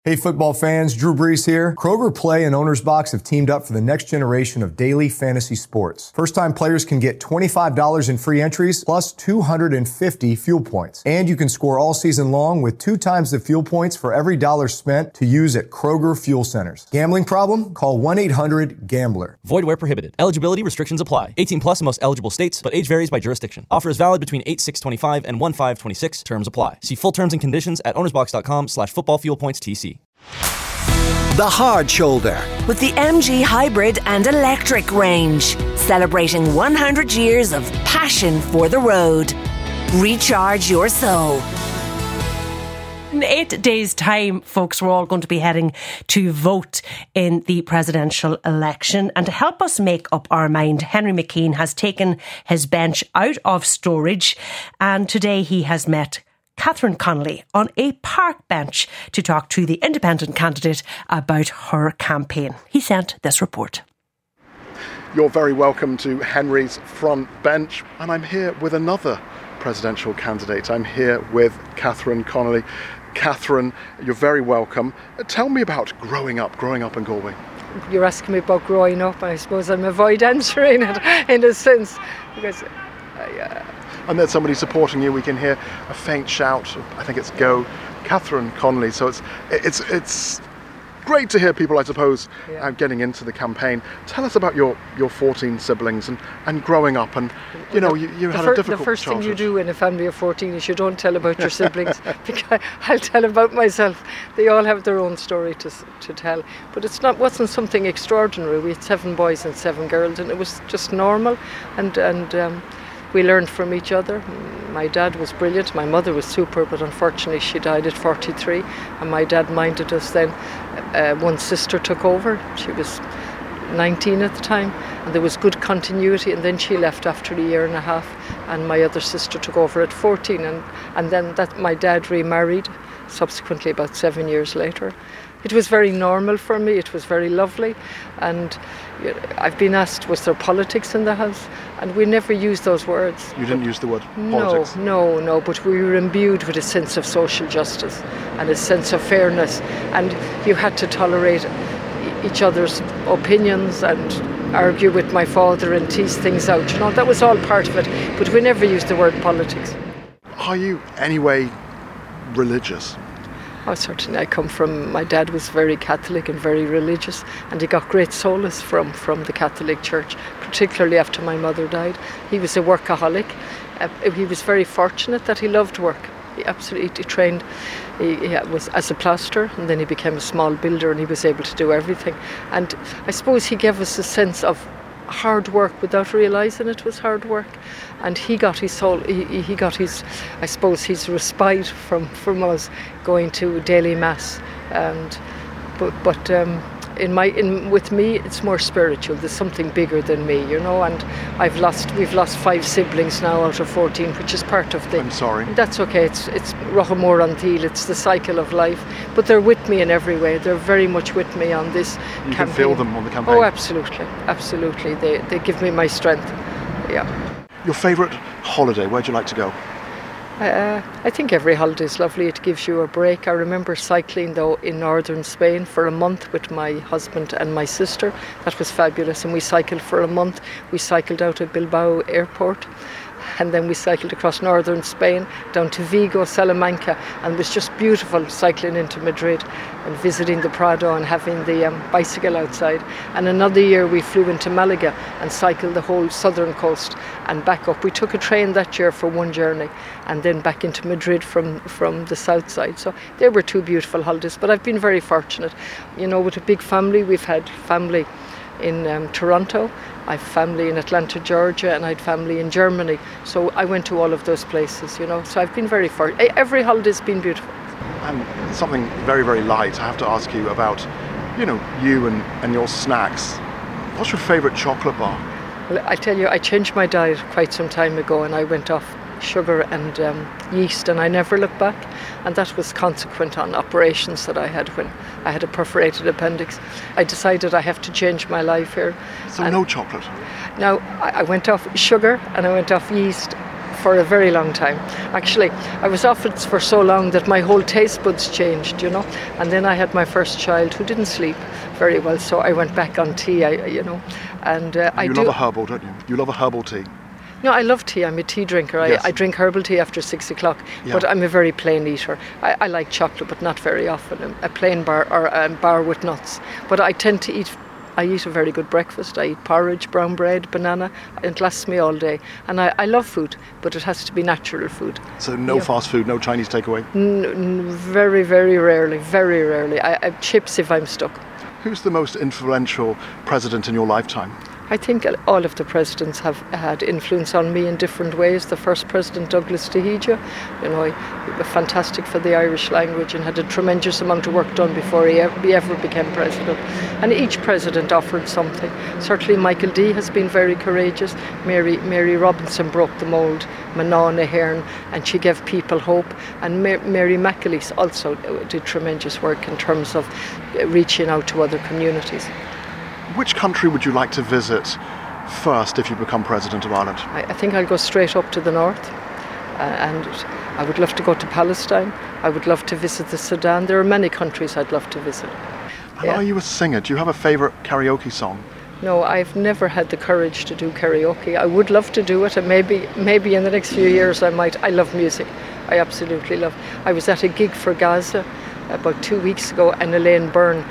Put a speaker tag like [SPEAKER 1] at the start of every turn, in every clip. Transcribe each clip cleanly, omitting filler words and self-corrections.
[SPEAKER 1] Hey football fans, Drew Brees here. Kroger Play and Owner's Box have teamed up for the next generation of daily fantasy sports. First-time players can get $25 in free entries plus 250 fuel points. And you can score all season long with 2 times the fuel points for every dollar spent to use at Kroger Fuel Centers. Gambling problem? Call 1-800-GAMBLER.
[SPEAKER 2] Void where prohibited. Eligibility restrictions apply. 18 plus in most eligible states, but age varies by jurisdiction. Offer is valid between 8/6/25 and 1/5/26. Terms apply. See full terms and conditions at ownersbox.com/footballfuelpoints-TC.
[SPEAKER 3] The Hard Shoulder
[SPEAKER 4] with the MG Hybrid and Electric range, celebrating 100 years of passion for the road. Recharge your soul.
[SPEAKER 5] In 8 days' time, folks, we're all going to be heading to vote in the presidential election. And to help us make up our mind, Henry McKean has taken his bench out of storage. And today he has met Catherine Connolly on a park bench to talk to the independent candidate about her campaign. He sent this report.
[SPEAKER 6] You're very welcome to Henry's front bench, and I'm here with another presidential candidate. I'm here with Catherine Connolly. Catherine, you're very welcome. Tell me about growing up in Galway.
[SPEAKER 7] You're asking me about growing up. I suppose I'm avoid answering it in a sense, because
[SPEAKER 6] and there's somebody supporting you. We can hear a faint shout. I think it's Go Catherine Connolly. So it's great to hear people, I suppose, getting into the campaign. Tell us about your 14 siblings and growing up, and you had a difficult childhood.
[SPEAKER 7] The first thing you do in a family of 14 is you don't tell about your siblings, because I'll tell about myself. They all have their own story to tell, but wasn't something extraordinary. We had 7 boys and 7 girls, and it was just normal, and we learned from each other. My dad was brilliant. My mother was super, but unfortunately she died at 43. And my dad minded us then. One sister took over. She was 19 at the time. And there was good continuity. And then she left after a year and a half. And my other sister took over at 14. And then my dad remarried subsequently about 7 years later. It was very normal for me. It was very lovely. And I've been asked, was there politics in the house? And we never used those words.
[SPEAKER 6] You didn't use the word politics?
[SPEAKER 7] No, but we were imbued with a sense of social justice and a sense of fairness. And you had to tolerate each other's opinions and argue with my father and tease things out. That was all part of it. But we never used the word politics.
[SPEAKER 6] Are you anyway religious?
[SPEAKER 7] Oh, certainly. My dad was very Catholic and very religious, and he got great solace from the Catholic Church, particularly after my mother died. He was a workaholic. He was very fortunate that he loved work. He absolutely trained. He was as a plasterer, and then he became a small builder, and he was able to do everything. And I suppose he gave us a sense of hard work without realising it was hard work, and he got his soul. He got his, I suppose, his respite from us going to daily mass, and but with me it's more spiritual. There's something bigger than me, and we've lost 5 siblings now out of 14, which is part of the.
[SPEAKER 6] I'm sorry.
[SPEAKER 7] That's okay. It's Rochamore on Thiel. It's the cycle of life. But they're with me in every way. They're very much with me on this campaign.
[SPEAKER 6] You can feel them on the campaign.
[SPEAKER 7] Oh, absolutely. They give me my strength. Yeah.
[SPEAKER 6] Your favourite holiday? Where'd you like to go?
[SPEAKER 7] I think every holiday is lovely. It gives you a break. I remember cycling, though, in northern Spain for a month with my husband and my sister. That was fabulous. And we cycled for a month. We cycled out of Bilbao airport. And then we cycled across northern Spain down to Vigo, Salamanca, and it was just beautiful cycling into Madrid and visiting the Prado and having the bicycle outside. And another year we flew into Malaga and cycled the whole southern coast and back up. We took a train that year for one journey and then back into Madrid from the south side. So they were 2 beautiful holidays, but I've been very fortunate. With a big family. We've had family in Toronto, I have family in Atlanta, Georgia, and I had family in Germany. So I went to all of those places, So I've been very fortunate. Every holiday's been beautiful.
[SPEAKER 6] And something very, very light, I have to ask you about, you and your snacks. What's your favourite chocolate bar?
[SPEAKER 7] Well, I tell you, I changed my diet quite some time ago, and I went off sugar and yeast, and I never looked back. And that was consequent on operations that I had when I had a perforated appendix. I decided I have to change my life here.
[SPEAKER 6] So no chocolate?
[SPEAKER 7] Now, I went off sugar and I went off yeast for a very long time. Actually, I was off it for so long that my whole taste buds changed, And then I had my first child who didn't sleep very well, so I went back on tea, And
[SPEAKER 6] you love a herbal, don't you? You love a herbal tea.
[SPEAKER 7] No, I love tea. I'm a tea drinker.
[SPEAKER 6] Yes.
[SPEAKER 7] I drink herbal tea after 6 o'clock, but I'm a very plain eater. I like chocolate, but not very often. A plain bar or a bar with nuts. But I tend to eat. I eat a very good breakfast. I eat porridge, brown bread, banana. It lasts me all day. And I love food, but it has to be natural food.
[SPEAKER 6] So no fast food, no Chinese takeaway?
[SPEAKER 7] Very, very rarely. Very rarely. I chips if I'm stuck.
[SPEAKER 6] Who's the most influential president in your lifetime?
[SPEAKER 7] I think all of the presidents have had influence on me in different ways. The first president, Douglas Dehija, he was fantastic for the Irish language and had a tremendous amount of work done before he ever became president. And each president offered something. Certainly Michael D has been very courageous. Mary Robinson broke the mould. Manon Ahern, and she gave people hope. And Mary McAleese also did tremendous work in terms of reaching out to other communities.
[SPEAKER 6] Which country would you like to visit first if you become President of Ireland?
[SPEAKER 7] I think I'll go straight up to the north, and I would love to go to Palestine. I would love to visit the Sudan. There are many countries I'd love to visit.
[SPEAKER 6] And are you a singer? Do you have a favourite karaoke song?
[SPEAKER 7] No, I've never had the courage to do karaoke. I would love to do it, and maybe in the next few years I might. I love music. I absolutely love. I was at a gig for Gaza about 2 weeks ago, and Elaine Byrne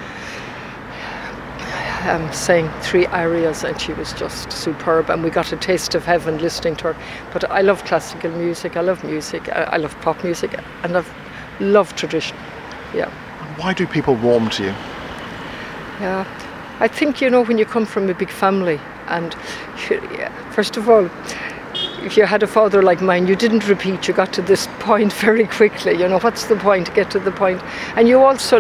[SPEAKER 7] sang 3 arias, and she was just superb, and we got a taste of heaven listening to her. But I love classical music, I love music, I love pop music, and I love tradition. Yeah.
[SPEAKER 6] Why do people warm to you?
[SPEAKER 7] Yeah, I think when you come from a big family, and first of all, if you had a father like mine, you didn't repeat, you got to this point very quickly. What's the point? Get to the point. And you also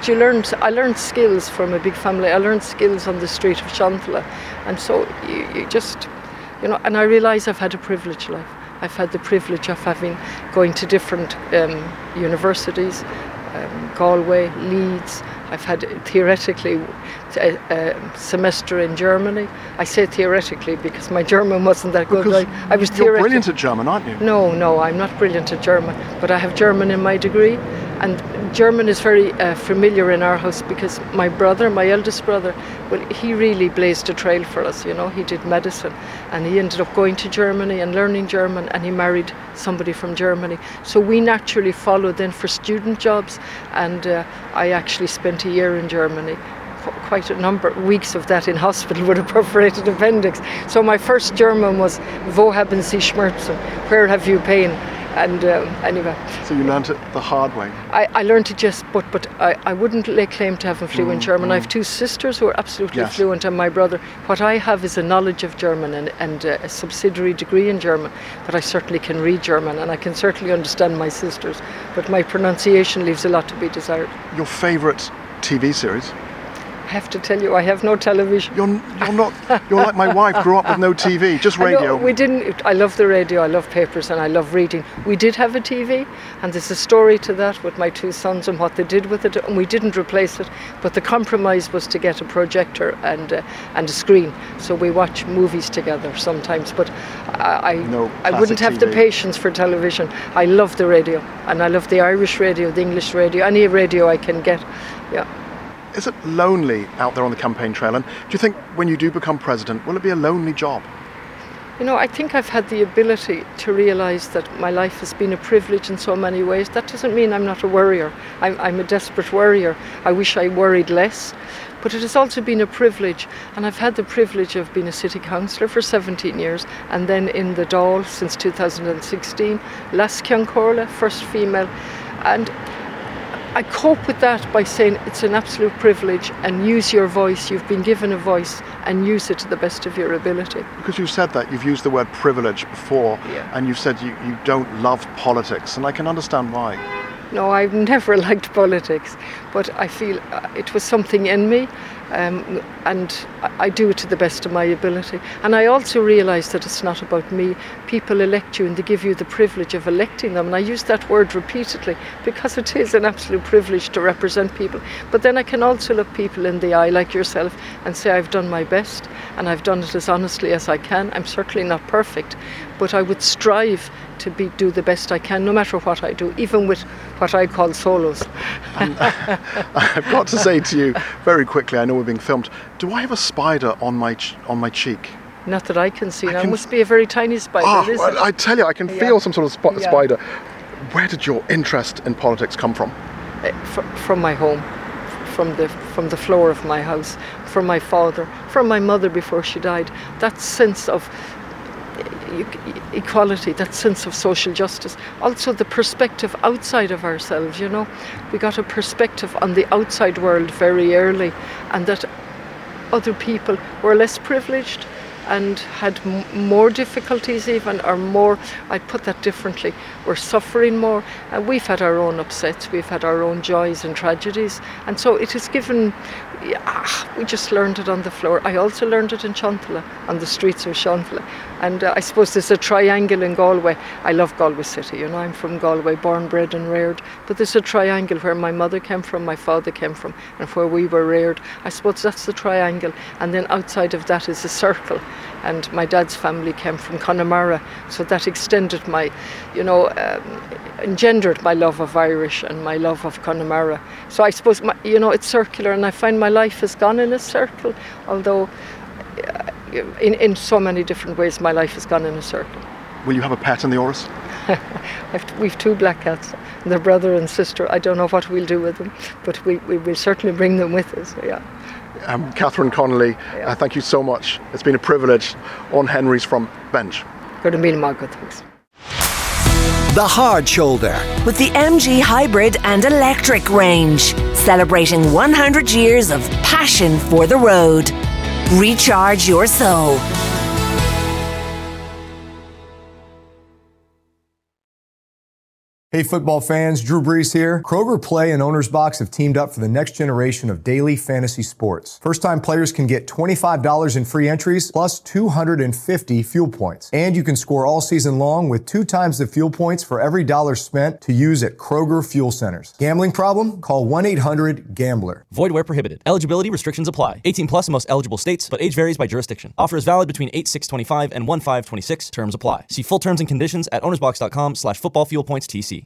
[SPEAKER 7] I learned skills from a big family. I learned skills on the street of Shantala. And so you just, and I realise I've had a privileged life. I've had the privilege of going to different universities, Galway, Leeds. I've had theoretically a semester in Germany. I say theoretically because my German wasn't that good. I was
[SPEAKER 6] You're brilliant at German, aren't you?
[SPEAKER 7] No, I'm not brilliant at German, but I have German in my degree. And German is very familiar in our house because my eldest brother, he really blazed a trail for us, He did medicine and he ended up going to Germany and learning German, and he married somebody from Germany. So we naturally followed then for student jobs, and I actually spent a year in Germany. Quite a number of weeks of that in hospital with a perforated appendix. So my first German was "Wo haben Sie Schmerzen?" Where have you pain? And anyway.
[SPEAKER 6] So you learned it the hard way?
[SPEAKER 7] I learned it but I wouldn't lay claim to having fluent German. I have 2 sisters who are absolutely fluent, and my brother. What I have is a knowledge of German and a subsidiary degree in German, but I certainly can read German, and I can certainly understand my sisters, but my pronunciation leaves a lot to be desired.
[SPEAKER 6] Your favourite TV series?
[SPEAKER 7] I have to tell you, I have no television.
[SPEAKER 6] You're not. You're like my wife. Grew up with no TV, just radio.
[SPEAKER 7] We didn't. I love the radio. I love papers, and I love reading. We did have a TV, and there's a story to that with my 2 sons and what they did with it. And we didn't replace it, but the compromise was to get a projector and a screen, so we watch movies together sometimes. But I wouldn't have the patience for television. I love the radio, and I love the Irish radio, the English radio, any radio I can get. Yeah.
[SPEAKER 6] Is it lonely out there on the campaign trail? And do you think when you do become president, will it be a lonely job?
[SPEAKER 7] I think I've had the ability to realise that my life has been a privilege in so many ways. That doesn't mean I'm not a worrier. I'm a desperate worrier. I wish I worried less. But it has also been a privilege, and I've had the privilege of being a city councillor for 17 years, and then in the Dáil since 2016, Las Ciancorla, first female, and I cope with that by saying it's an absolute privilege, and use your voice. You've been given a voice, and use it to the best of your ability.
[SPEAKER 6] Because you've said that, you've used the word privilege before, and you've said you don't love politics, and I can understand why.
[SPEAKER 7] No, I've never liked politics, but I feel it was something in me, and I do it to the best of my ability. And I also realise that it's not about me. People elect you and they give you the privilege of electing them. And I use that word repeatedly because it is an absolute privilege to represent people. But then I can also look people in the eye, like yourself, and say I've done my best and I've done it as honestly as I can. I'm certainly not perfect, but I would strive to do the best I can, no matter what I do, even with what I call solos.
[SPEAKER 6] I've got to say to you very quickly, I know we're being filmed, do I have a spider on my cheek?
[SPEAKER 7] Not that I can see. It must be a very tiny spider, isn't it?
[SPEAKER 6] I tell you, I can feel some sort of spider. Where did your interest in politics come from?
[SPEAKER 7] From my home, from the floor of my house, from my father, from my mother before she died. That sense of equality, that sense of social justice, also the perspective outside of ourselves, you know. We got a perspective on the outside world very early, and that other people were less privileged and had more difficulties even, or more, I'd put that differently, we're suffering more. And we've had our own upsets, we've had our own joys and tragedies, and so it has given, we just learned it on the floor. I also learned it in Shontala, on the streets of Shontala. And I suppose there's a triangle in Galway. I love Galway City, you know, I'm from Galway, born, bred and reared. But there's a triangle where my mother came from, my father came from, and where we were reared. I suppose that's the triangle. And then outside of that is a circle. And my dad's family came from Connemara, so that extended my, you know, engendered my love of Irish and my love of Connemara. So I suppose, you know, it's circular, and I find my life has gone in a circle, although in so many different ways my life has gone in a circle.
[SPEAKER 6] Will you have a pet in the Áras?
[SPEAKER 7] We've two black cats, they're brother and sister. I don't know what we'll do with them, but we will certainly bring them with us, yeah.
[SPEAKER 6] Catherine Connolly, thank you so much. It's been a privilege. On Henry's from Bench.
[SPEAKER 7] Good to meet you, thanks.
[SPEAKER 3] The Hard Shoulder.
[SPEAKER 4] With the MG Hybrid and Electric range, celebrating 100 years of passion for the road. Recharge your soul.
[SPEAKER 1] Hey football fans, Drew Brees here. Kroger Play and Owner's Box have teamed up for the next generation of daily fantasy sports. First-time players can get $25 in free entries plus 250 fuel points. And you can score all season long with 2 times the fuel points for every dollar spent to use at Kroger fuel centers. Gambling problem? Call 1-800-GAMBLER.
[SPEAKER 2] Void where prohibited. Eligibility restrictions apply. 18 plus in most eligible states, but age varies by jurisdiction. Offer is valid between 8/6/25 and 1/5/26. Terms apply. See full terms and conditions at ownersbox.com/footballfuelpointstc.